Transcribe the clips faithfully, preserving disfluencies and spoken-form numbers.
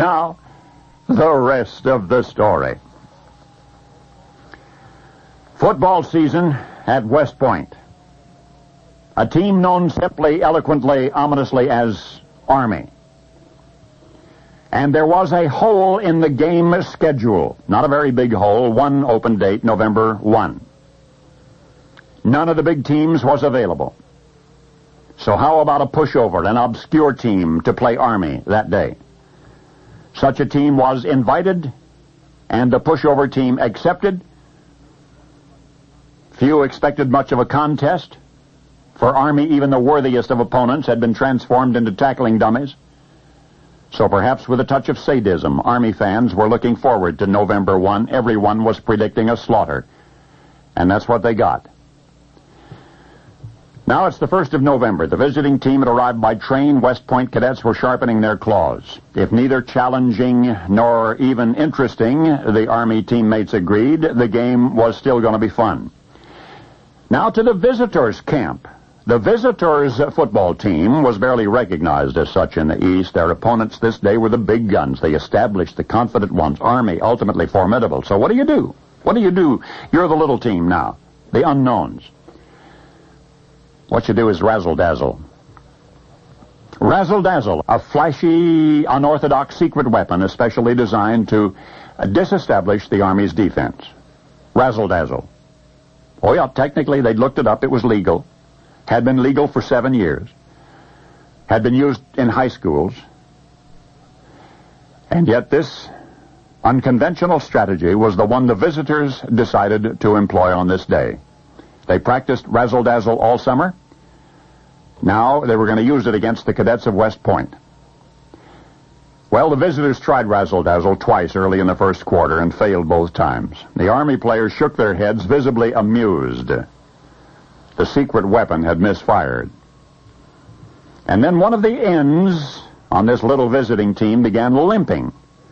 Now, the rest of the story. Football season at West Point. A team known simply, eloquently, ominously as Army. And there was a hole in the game schedule. Not a very big hole. One open date, November first. None of the big teams was available. So how about a pushover, an obscure team to play Army that day? Such a team was invited, and the pushover team accepted. Few expected much of a contest. For Army, even the worthiest of opponents had been transformed into tackling dummies. So perhaps with a touch of sadism, Army fans were looking forward to November first. Everyone was predicting a slaughter. And that's what they got. Now it's the first of November. The visiting team had arrived by train. West Point cadets were sharpening their claws. If neither challenging nor even interesting, the Army teammates agreed, the game was still going to be fun. Now to the visitors' camp. The visitors' football team was barely recognized as such in the East. Their opponents this day were the big guns. They established the confident ones. Army, ultimately formidable. So what do you do? What do you do? You're the little team now. The unknowns. What you do is razzle-dazzle. Razzle-dazzle, a flashy, unorthodox secret weapon especially designed to disestablish the Army's defense. Razzle-dazzle. Oh yeah, technically they'd looked it up. It was legal. Had been legal for seven years. Had been used in high schools. And yet this unconventional strategy was the one the visitors decided to employ on this day. They practiced razzle-dazzle all summer. Now they were going to use it against the cadets of West Point. Well, the visitors tried razzle-dazzle twice early in the first quarter and failed both times. The Army players shook their heads, visibly amused. The secret weapon had misfired. And then one of the ends on this little visiting team began limping.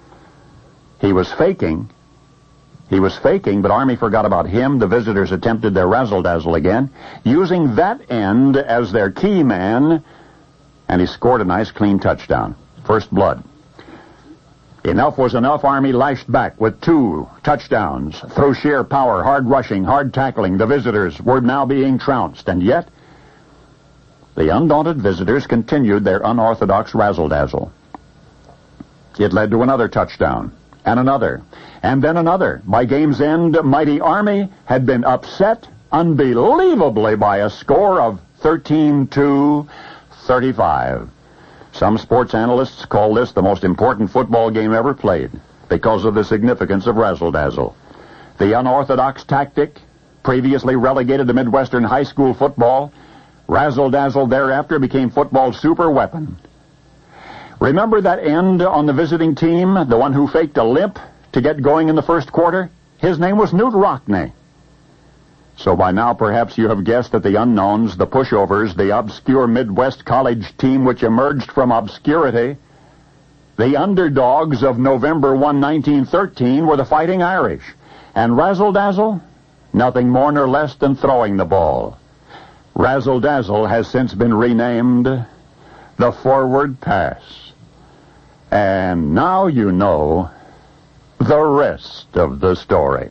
He was faking. He was faking, but Army forgot about him. The visitors attempted their razzle-dazzle again, using that end as their key man, and he scored a nice, clean touchdown. First blood. Enough was enough. Army lashed back with two touchdowns. Through sheer power, hard rushing, hard tackling, the visitors were now being trounced. And yet, the undaunted visitors continued their unorthodox razzle-dazzle. It led to another touchdown, and another, and then another. By game's end, mighty Army had been upset unbelievably by a score of thirteen to thirty-five. Some sports analysts call this the most important football game ever played because of the significance of razzle-dazzle. The unorthodox tactic, previously relegated to Midwestern high school football, razzle-dazzle thereafter became football's super weapon. Remember that end on the visiting team, the one who faked a limp to get going in the first quarter? His name was Newt Rockne. So by now perhaps you have guessed that the unknowns, the pushovers, the obscure Midwest college team which emerged from obscurity, the underdogs of November first, nineteen thirteen, were the Fighting Irish. And razzle-dazzle? Nothing more nor less than throwing the ball. Razzle-dazzle has since been renamed the Forward Pass. And now you know the rest of the story.